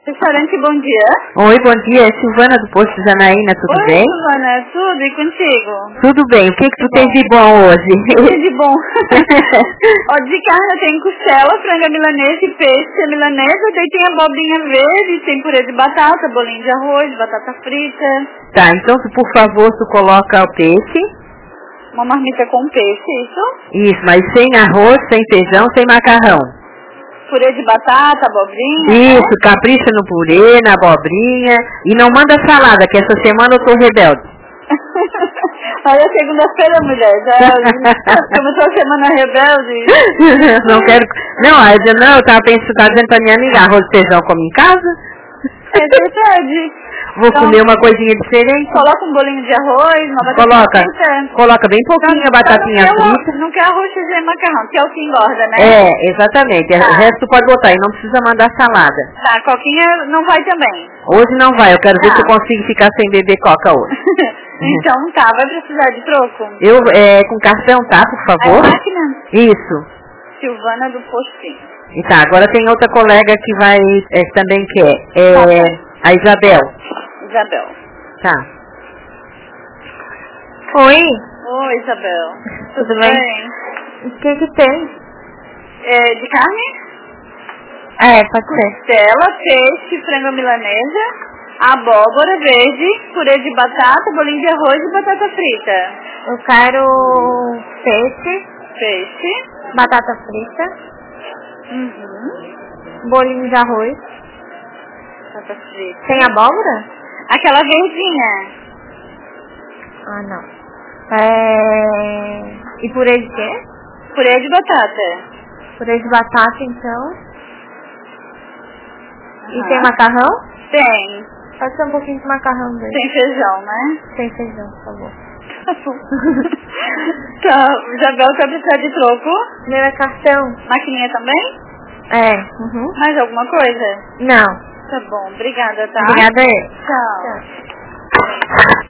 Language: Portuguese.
Restaurante, bom dia. Oi, bom dia. É Silvana do Posto Janaína, tudo Oi, bem? Silvana, tudo e contigo? Tudo bem. O que tu tens de bom hoje? Tudo de bom. Ó, de carne eu tenho costela, franga milanesa e peixe milanesa. Daí tem abobrinha verde, tem purê de batata, bolinho de arroz, batata frita. Tá, então por favor, tu coloca o peixe. Uma marmita com peixe, isso? Isso, mas sem arroz, sem feijão, sem macarrão. Purê de batata, abobrinha, Isso, né? capricha no purê, na abobrinha. E não manda salada, que essa semana eu tô rebelde. Olha, segunda-feira, mulher, já começou a semana rebelde. Não quero... Não, eu tava pensando, tá dizendo pra minha amiga, arroz e feijão come em casa? É verdade. Vou Então, comer uma coisinha diferente. Coloca um bolinho de arroz, uma batata frita. Coloca bem pouquinho a batatinha frita. Não quer arroz, feijão e macarrão, que é o que engorda, né? É, exatamente. Tá. O resto pode botar e não precisa mandar salada. Tá, coquinha não vai também. Hoje não vai, eu quero ver Tá. se eu consigo ficar sem beber coca hoje. Então tá, vai precisar de troco? Com cartão, tá, por favor? É máquina? Isso. Silvana do Postinho. E tá, agora tem outra colega que vai, também quer. A Isabel. Isabel. Tá. Oi, Oi, Isabel. tudo bem? O que tem? É, de carne? Pode ser. Costela, peixe, frango milanesa, abóbora verde, purê de batata, bolinho de arroz e batata frita. Eu quero peixe, Peixe. batata frita, bolinho de arroz. Batata frita. Tem abóbora? Aquela verdinha. Ah, não. E purê de quê? Purê de batata. Purê de batata, então. E Aham. tem macarrão? Tem. Pode ser um pouquinho de macarrão dele. Tem feijão, né? Sem feijão, por favor. Tá, Isabel, quer precisar de troco? Meu é cartão? Maquininha também? Uhum. Mais alguma coisa? Não. Tá bom, obrigada, tá? Obrigada aí. Tchau. Tchau.